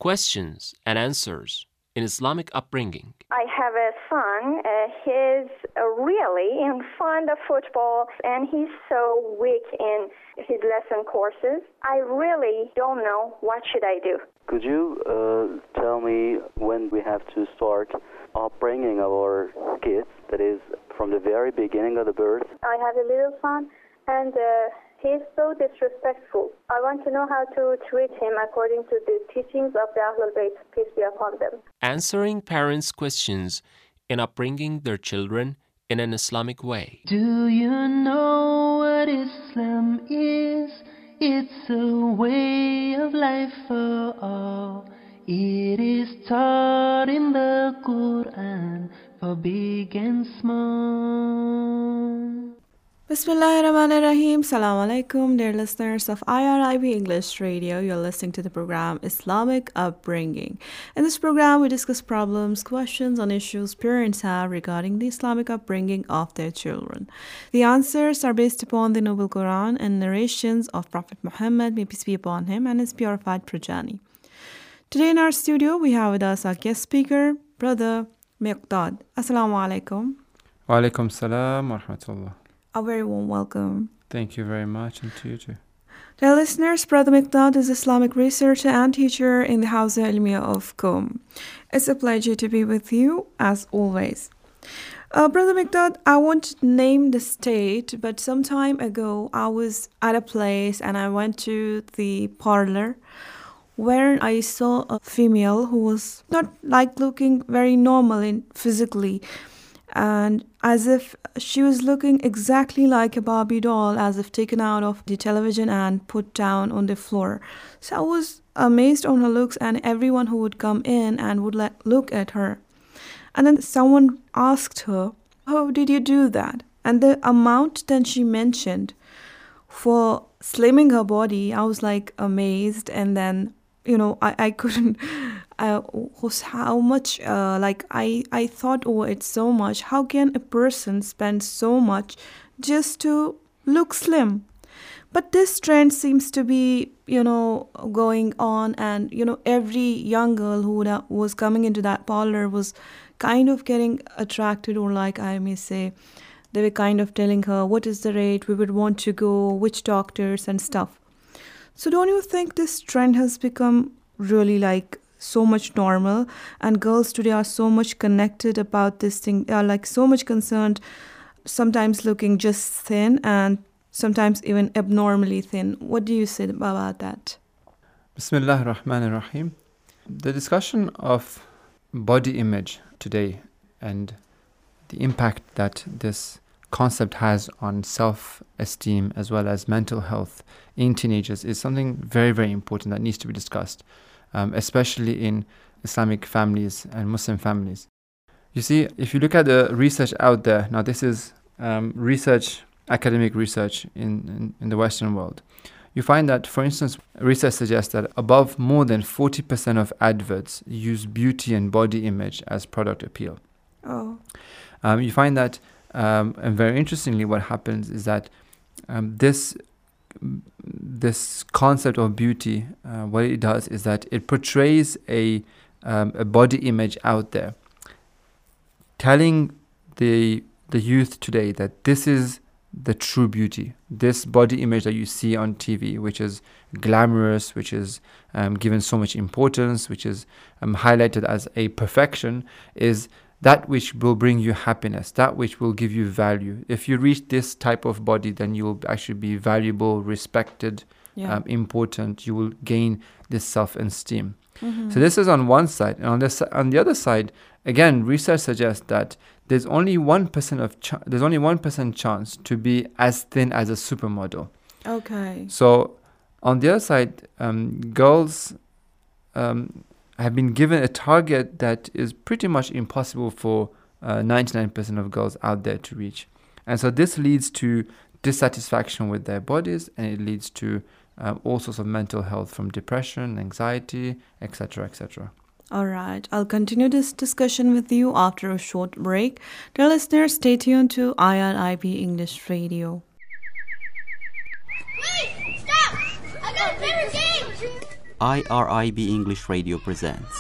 questions and answers in Islamic upbringing. I have a son. He's really in fond of football, and he's so weak in his lesson courses. I really don't know what should I do. Could you tell me when we have to start upbringing our kids, that is, from the very beginning of the birth? I have a little son, and he's so disrespectful. I want to know how to treat him according to the teachings of the Ahlul Bayt, peace be upon them. Answering parents' questions in upbringing their children in an Islamic way. Do you know what Islam is? It's a way of life for all. It is taught in the Quran for big and small. Bismillahirrahmanirrahim. Assalamu alaikum, dear listeners of IRIB English Radio. You're listening to the program Islamic Upbringing. In this program, we discuss problems, questions, and issues parents have regarding the Islamic upbringing of their children. The answers are based upon the Noble Quran and narrations of Prophet Muhammad, may peace be upon him, and his purified progeny. Today in our studio, we have with us our guest speaker, Brother Miqdad. Assalamu alaikum. Wa alaikum salam wa rahmatullah. A very warm welcome. Thank you very much, and to you too. Dear listeners, Brother Miqdad is Islamic researcher and teacher in the Hawza Ilmiya of Qom. It's a pleasure to be with you, as always. Brother Miqdad, I won't name the state, but some time ago, I was at a place and I went to the parlor where I saw a female who was not like looking very normal physically, and as if she was looking exactly like a Barbie doll, as if taken out of the television and put down on the floor. So I was amazed on her looks, and everyone who would come in and would look at her. And then someone asked her, how did you do that? And the amount that she mentioned for slimming her body, I was like amazed. And then, I couldn't... was how much I thought over it so much. How can a person spend so much just to look slim? But this trend seems to be going on, and every young girl who was coming into that parlor was kind of getting attracted, or like I may say, they were kind of telling her what is the rate, we would want to go, which doctors and stuff. So don't you think this trend has become really like so much normal, and girls today are so much connected about this thing, they are like so much concerned, sometimes looking just thin and sometimes even abnormally thin? What do you say about that? Bismillah ar-Rahman ar-Rahim. The discussion of body image today and the impact that this concept has on self-esteem as well as mental health in teenagers is something very, very important that needs to be discussed. Especially in Islamic families and Muslim families. You see, if you look at the research out there, now this is academic research in the Western world, you find that, for instance, research suggests that above more than 40% of adverts use beauty and body image as product appeal. Oh. You find that, and very interestingly, what happens is that this concept of beauty, what it does is that it portrays a body image out there, telling the youth today that this is the true beauty. This body image that you see on TV, which is glamorous, which is given so much importance, which is highlighted as a perfection, is that which will bring you happiness, that which will give you value. If you reach this type of body, then you will actually be valuable, respected, important. You will gain this self-esteem. Mm-hmm. So this is on one side. And on the other side, again, research suggests that there's only 1% chance to be as thin as a supermodel. Okay. So on the other side, girls have been given a target that is pretty much impossible for 99% of girls out there to reach. And so this leads to dissatisfaction with their bodies, and it leads to all sorts of mental health, from depression, anxiety, etc., etc. All right. I'll continue this discussion with you after a short break. Dear listeners, stay tuned to IRIB English Radio. Wait! Stop! I got a favorite game! IRIB English Radio presents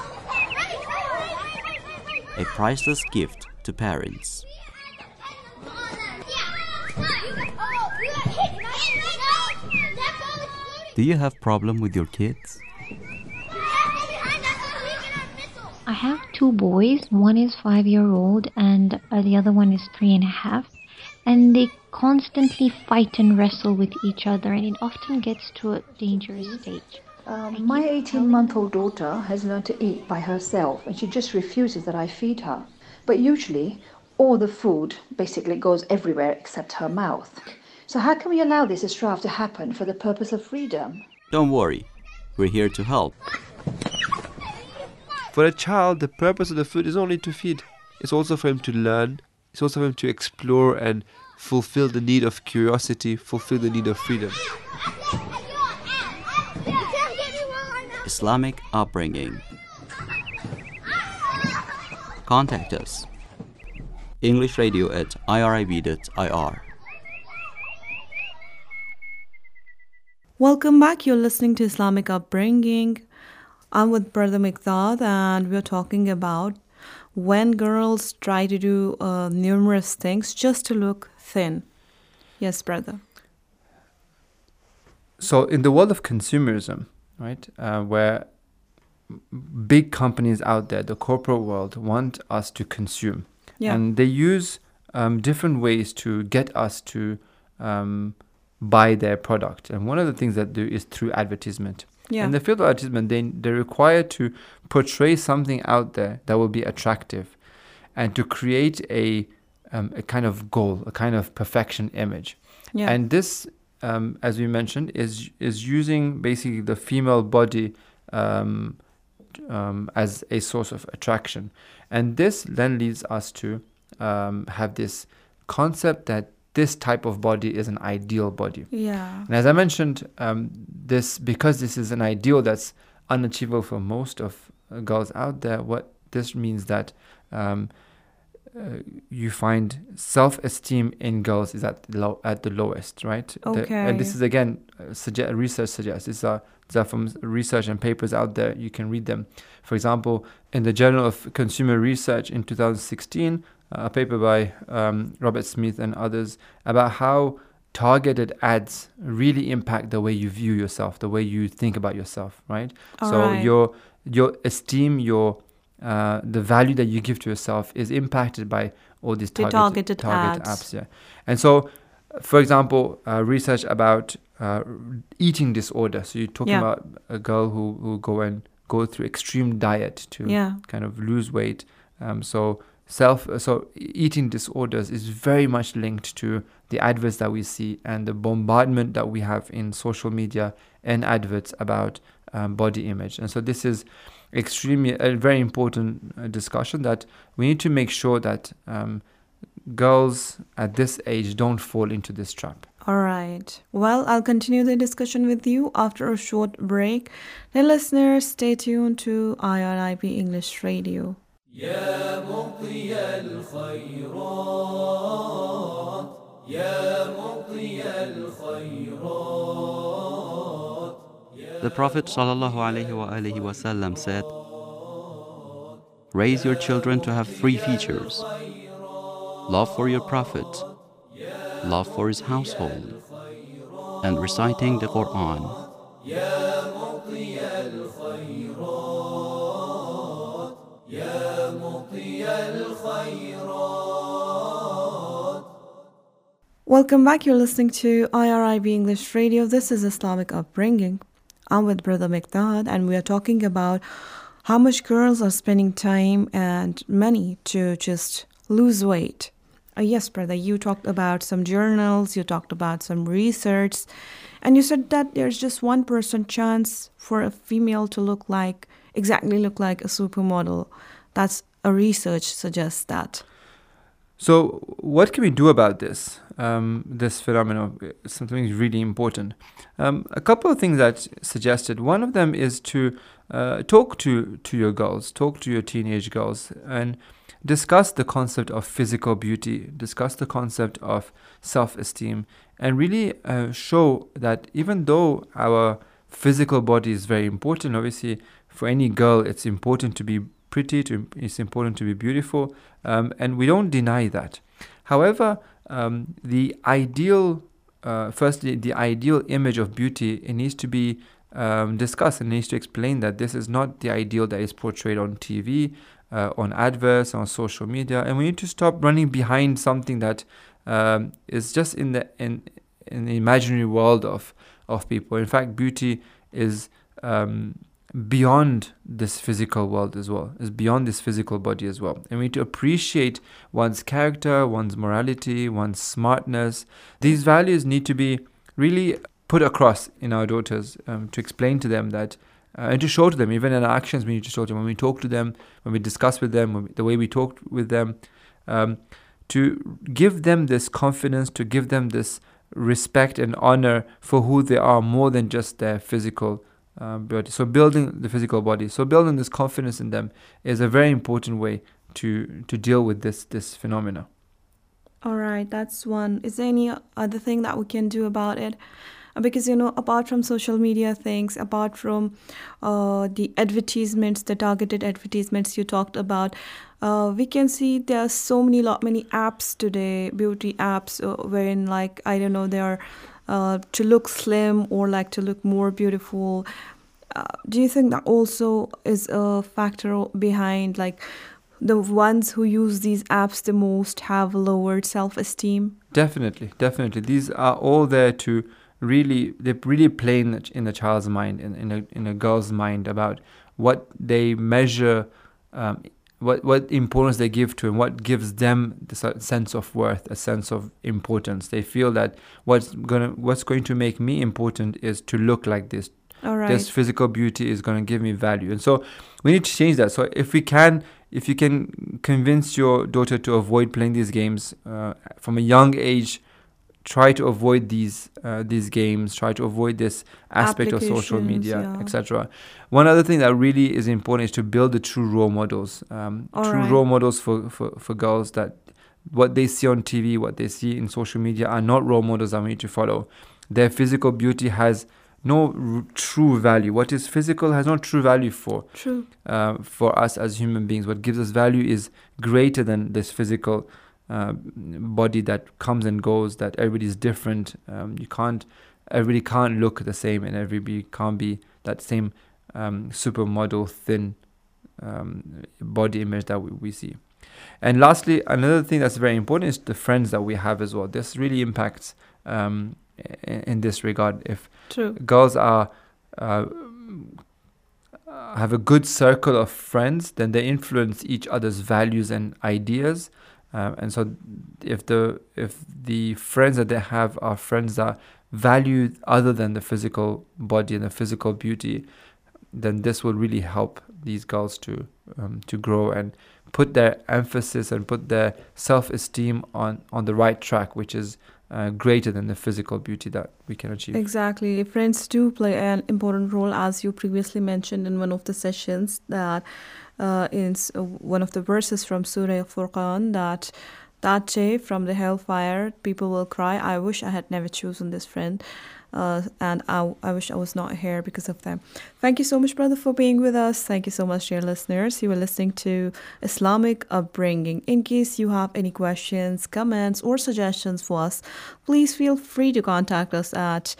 a priceless gift to parents. Do you have problem with your kids? I have two boys. One is 5-year-old and the other one is 3.5. And they constantly fight and wrestle with each other, and it often gets to a dangerous stage. My 18-month-old daughter has learned to eat by herself, and she just refuses that I feed her. But usually, all the food basically goes everywhere except her mouth. So how can we allow this strife to happen for the purpose of freedom? Don't worry, we're here to help. For a child, the purpose of the food is only to feed. It's also for him to learn. It's also for him to explore and fulfill the need of curiosity, fulfill the need of freedom. Islamic upbringing. Contact us. EnglishRadio@irib.ir. Welcome back. You're listening to Islamic Upbringing. I'm with Brother Miqdad, and we're talking about when girls try to do numerous things just to look thin. Yes, brother. So in the world of consumerism, right, where big companies out there, the corporate world, want us to consume. Yeah. And they use different ways to get us to buy their product. And one of the things that do is through advertisement. Yeah. In the field of advertisement, they're required to portray something out there that will be attractive and to create a kind of goal, a kind of perfection image. Yeah. And this, as we mentioned, is using basically the female body as a source of attraction. And this then leads us to have this concept that this type of body is an ideal body. Yeah. And as I mentioned, because this is an ideal that's unachievable for most of girls out there, what this means that you find self-esteem in girls is at the lowest, right? Okay. And this is again, research suggests. These are from research and papers out there. You can read them. For example, in the Journal of Consumer Research in 2016, a paper by Robert Smith and others about how targeted ads really impact the way you view yourself, the way you think about yourself, right? Right. Your esteem, the value that you give to yourself is impacted by all these targeted apps. Yeah. And so, for example, research about eating disorder. So you're talking about a girl who go through extreme diet to kind of lose weight. So eating disorders is very much linked to the adverts that we see and the bombardment that we have in social media and adverts about body image. And so this is a very important discussion that we need to make sure that girls at this age don't fall into this trap. All right. Well, I'll continue the discussion with you after a short break. Now, listeners, stay tuned to IRIB English Radio. يا مطي الخيرات يا مطي الخيرات. The Prophet ﷺ said, raise your children to have three features: love for your Prophet, love for his household, and reciting the Quran. يا مطي الخيرات يا مطي الخيرات. Welcome back. You're listening to IRIB English Radio. This is Islamic Upbringing. I'm with Brother Miqdad, and we are talking about how much girls are spending time and money to just lose weight. Yes, brother, you talked about some journals, you talked about some research, and you said that there's just 1% chance for a female to exactly look like a supermodel. That's a research suggests that. So what can we do about this phenomenon? Something really important. A couple of things that suggested. One of them is to talk to your girls, talk to your teenage girls, and discuss the concept of physical beauty, discuss the concept of self-esteem, and really show that even though our physical body is very important. Obviously, for any girl, it's important to be pretty, it's important to be beautiful, and we don't deny that. However, the ideal image of beauty, it needs to be discussed, and needs to explain that this is not the ideal that is portrayed on TV, on adverts, on social media, and we need to stop running behind something that is just in the imaginary world of people. In fact, beauty is beyond this physical world as well, is beyond this physical body as well. And we need to appreciate one's character, one's morality, one's smartness. These values need to be really put across in our daughters, to explain to them that, and to show to them, even in our actions, we need to show to them when we talk to them, when we discuss with them, the way we talk with them, to give them this confidence, to give them this respect and honor for who they are, more than just their physical body. So building the physical body, so building this confidence in them is a very important way to deal with this phenomena. All right, that's one. Is there any other thing that we can do about it? Because, apart from social media things, apart from the advertisements, the targeted advertisements you talked about, we can see there are many apps today, beauty apps, wherein, like, I don't know, they are to look slim or like to look more beautiful. Do you think that also is a factor behind, like, the ones who use these apps the most have lowered self-esteem? Definitely. These are all there to really play in a child's mind, in a girl's mind, about what they measure, what importance they give to, and what gives them the sense of worth, a sense of importance. They feel that what's going to make me important is to look like this. All right. This physical beauty is going to give me value, and so we need to change that. So if you can convince your daughter to avoid playing these games from a young age, try to avoid these games, try to avoid this aspect of social media, etc. One other thing that really is important is to build the true role models. Role models for girls, that what they see on TV, what they see in social media are not role models that we need to follow. Their physical beauty has no true value. What is physical has no true value for us as human beings. What gives us value is greater than this physical body that comes and goes, that everybody's different. Everybody can't look the same, and everybody can't be that same supermodel thin body image that we see. And lastly, another thing that's very important is the friends that we have as well. This really impacts in this regard. If girls have a good circle of friends, then they influence each other's values and ideas. And so if the friends that they have are friends that value other than the physical body and the physical beauty, then this will really help these girls to grow and put their emphasis and put their self-esteem on the right track, which is greater than the physical beauty that we can achieve. Exactly. Friends do play an important role, as you previously mentioned in one of the sessions, that in one of the verses from Surah Al-Furqan, that day from the hellfire people will cry, I wish I had never chosen this friend, and I wish I was not here because of them. Thank you so much, brother, for being with us. Thank you so much, dear listeners. You were listening to Islamic Upbringing. In case you have any questions, comments, or suggestions for us, please feel free to contact us at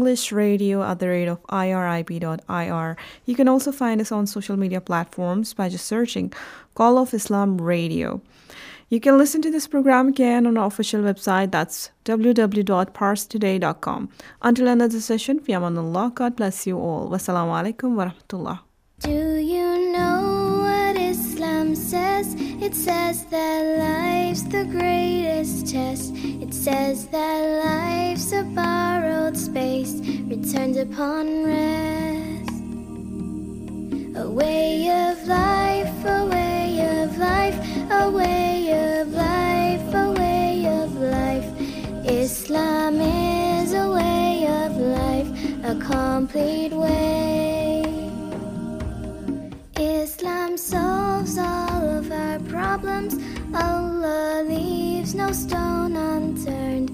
englishradio@irib.ir. You can also find us on social media platforms by just searching Call of Islam Radio. You can listen to this program again on our official website, that's www.parstoday.com. Until another session, fi amanullah, God bless you all. Wassalamu alaikum wa rahmatullah. Do you know what Islam says? It says that life's the greatest test. It says that life's a borrowed space, returned upon rest. A way of life, a way of life, a way of life, a way of life. Islam is a way of life, a complete way. Islam solves all of our problems. Allah leaves no stone unturned.